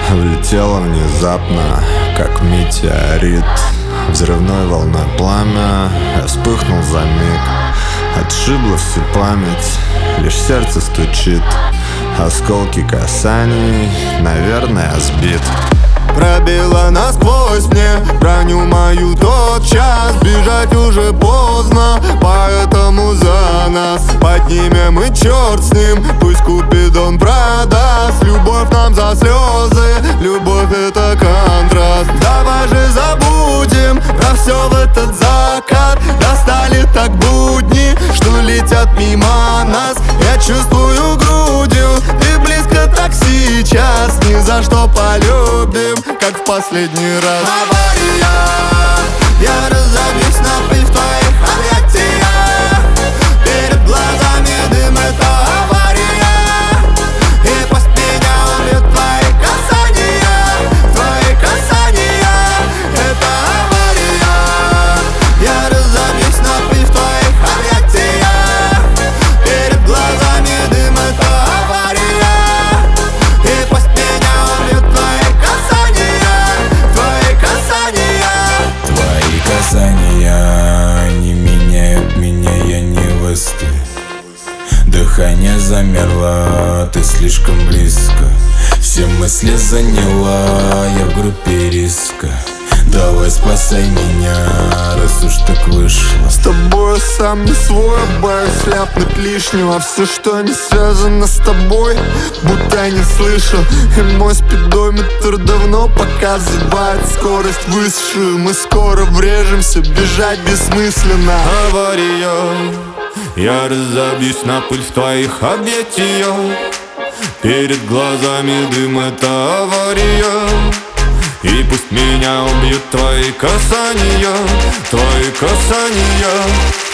влетела внезапно, как метеорит. Взрывной волной пламя, я вспыхнул за миг. Отшибла всю память, лишь сердце стучит. Осколки касаний, наверное, сбит. Пробила насквозь мне броню мою тотчас. Бежать уже поздно, поэтому за нас поднимем и черт с ним. Пусть Купидон продаст любовь нам за слезы. Любовь — это контраст. Давай же забудем про все в этот закат. Достали так будни, что летят мимо нас. Я чувствую грудью, ты близко так сейчас. Ни за что полюбим, как в последний раз. Авария, я разобьюсь на пыль в твоих объятиях. Перед глазами дым — это авария. И пусть меня убьют твои касания. Твои касания — это авария. Я разобьюсь на пыль в твоих объятиях. Перед глазами дым — это авария. И пусть меня убьют твои касания. Твои касания. Твои касания не меняют меня, я не в эсте. Дыхание замерло, ты слишком близко. Все мысли заняла, я в группе риска. Давай спасай меня, раз уж так вышло. С тобой я сам не свой, боюсь ляпнуть лишнего. Все, что не связано с тобой, будто я не слышал. И мой спидометр давно показывает скорость высшую. Мы скоро врежемся, бежать бессмысленно. Авария, я разобьюсь на пыль в твоих объятиях. Перед глазами дым — это авария. И пусть меня убьют твои касания. Твои касания.